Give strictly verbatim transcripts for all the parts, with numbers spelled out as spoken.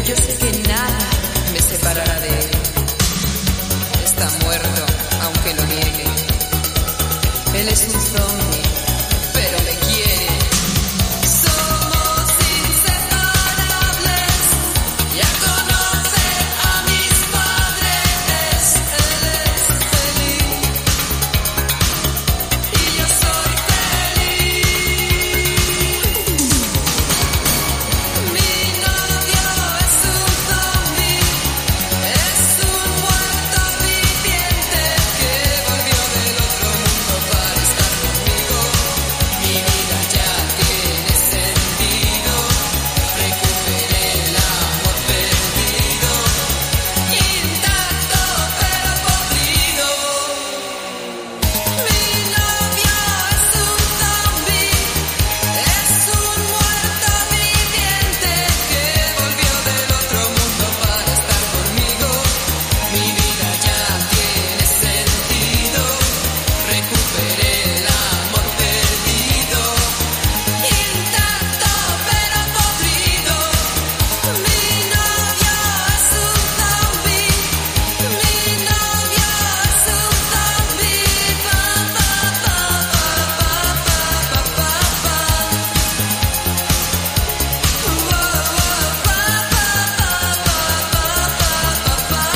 yo sé que nada me separará de él. Está muerto, aunque lo niegue. Él es un zombie, pero me quiere. Somos inseparables. Ya conoce a mis padres. Él es feliz y yo soy feliz. Mi novio es un zombie, es un muerto viviente que volvió del otro mundo para estar conmigo. Mi vida ya tiene sentido. Recuperé el amor perdido, intacto pero podrido. Mi novio es un zombie, es un muerto viviente que volvió del otro mundo para estar conmigo. Mi vida ya tiene sentido. Recuperé el amor perdido, intacto pero podrido. Mi novio es un zombie, mi novio es un zombie. Pa, pa, pa, pa, pa, pa, pa, pa. Wow, wow, pa, pa, pa, pa, pa, pa, pa,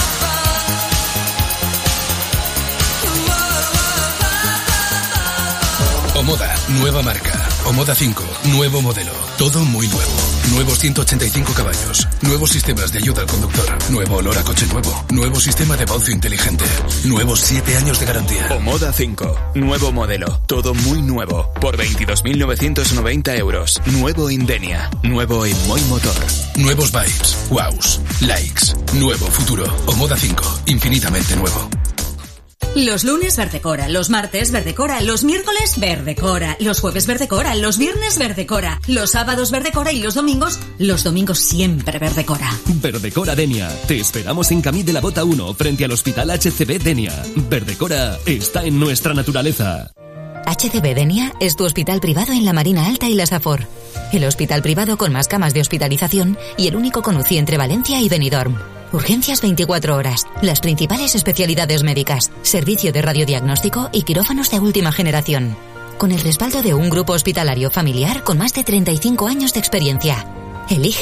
pa. Omoda, nueva marca. Omoda cinco, nuevo modelo. Todo muy nuevo. Nuevos ciento ochenta y cinco caballos. Nuevos sistemas de ayuda al conductor. Nuevo olor a coche nuevo. Nuevo sistema de voz inteligente. Nuevos siete años de garantía. Omoda cinco, nuevo modelo. Todo muy nuevo. Por veintidós mil novecientos noventa euros. Nuevo Indenia. Nuevo en Moi Motor. Nuevos vibes. Wows. Likes. Nuevo futuro. Omoda cinco. Infinitamente nuevo. Los lunes Verdecora, los martes Verdecora, los miércoles Verdecora, los jueves Verdecora, los viernes Verdecora, los sábados Verdecora y los domingos, los domingos siempre Verdecora. Verdecora Denia. Te esperamos en Camí de la Bota uno, frente al Hospital H C B Denia. Verdecora está en nuestra naturaleza. H C B Denia es tu hospital privado en la Marina Alta y la Safor. El hospital privado con más camas de hospitalización y el único con U C I entre Valencia y Benidorm. Urgencias veinticuatro horas, las principales especialidades médicas, servicio de radiodiagnóstico y quirófanos de última generación. Con el respaldo de un grupo hospitalario familiar con más de treinta y cinco años de experiencia. Elige